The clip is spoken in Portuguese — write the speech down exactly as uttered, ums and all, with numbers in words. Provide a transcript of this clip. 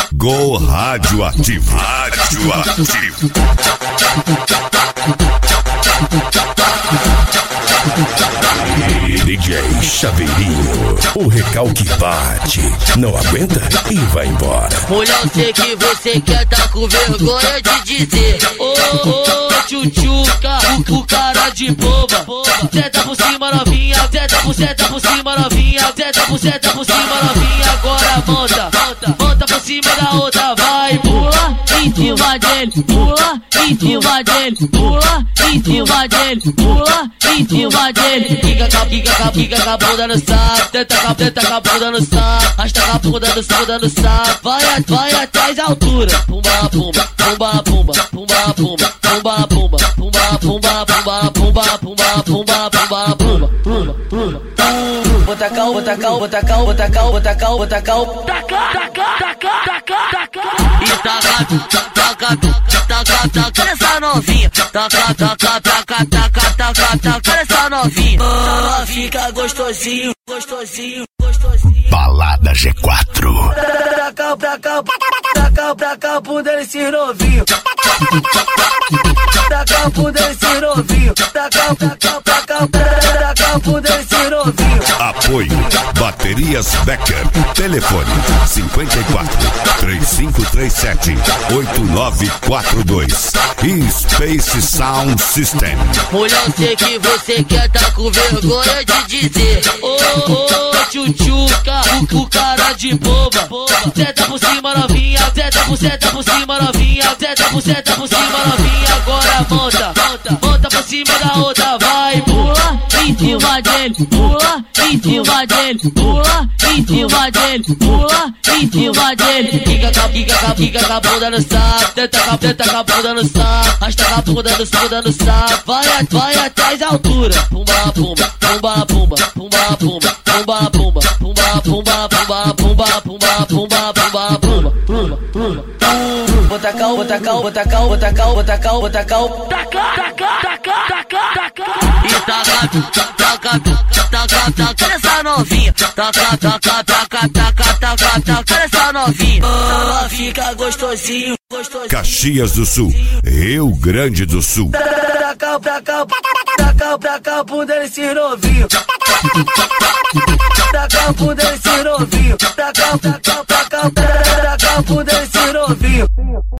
Go Radioativo. Radioativo. D J Chaveirinho, o recalque bate, não aguenta e vai embora. Mulher, eu sei que você quer, tá com vergonha de dizer: ô, ô, tchutchuca, o, o cara de boba. Senta por cima novinha, senta por, senta por cima novinha, senta por, senta por cima novinha. Agora monta, monta, monta por cima da outra, vai. Pula em cima dele, pula em cima dele, pula em cima dele, pula em cima dele. Fica com a fica com a fica com a bunda no saco, tenta com a tenta com a bunda no saco, arrasta com a bunda no saco, no saco. Vai, vai até as alturas. Pumba, pumba, pumba, pumba, pumba, pumba, pumba, pumba, pumba, pumba, pumba, pumba, pumba, pumba, pumba, pumba, pumba, pumba. Bota cal, bota cal, bota cal, bota cal, bota cal, bota cal. Taca, taca, taca, taca, taca. E taca, taca, taca, taca essa novinha. Taca, taca, taca, taca, taca, taca essa novinha. Ela fica gostosinho, gostosinho, gostosinho. Balada G quatro. Taca, taca, taca, taca pro desse novinho. Taca pro desse novinho. Taca, taca, taca, taca pro desse novinho. Apoio Baterias Becker. Telefone cinquenta e quatro, três cinco três sete, oito nove quatro dois. E Space Sound System. Mulher, eu sei que você quer, tá com vergonha de dizer: ô, ô, tchutchuca, o, o cara de boba. Senta por cima novinha, senta por, senta por cima novinha, senta por, senta por cima novinha. Agora monta, monta, monta por cima da outra, vai. Pula em cima dele, pula em cima dele, pula em cima dele, pula em cima dele. Fica com a fica com a fica com a bunda no saco, tenta com a tenta com a bunda no saco, arrasta com a bunda no bunda no saco. Vai, vai até as alturas. Pumba, pumba, pumba, pumba, pumba, pumba, pumba, pumba, pumba, pumba, pumba, pumba, pumba, pumba, pumba, pumba, pumba, pumba. Bota cal, bota cal, bota cal, bota cal, bota cal, bota cal. Taca, taca, taca, taca, taca. E taca, taca, taca, taca essa novinha. Taca, taca, taca, taca, taca, taca essa novinha. Ela fica gostosinho, gostosinho. Caxias do Sul, Rio Grande do Sul. Taca, taca, taca, taca pro desse novinho. Taca pro desse novinho. Taca, taca, taca, taca pro desse novinho.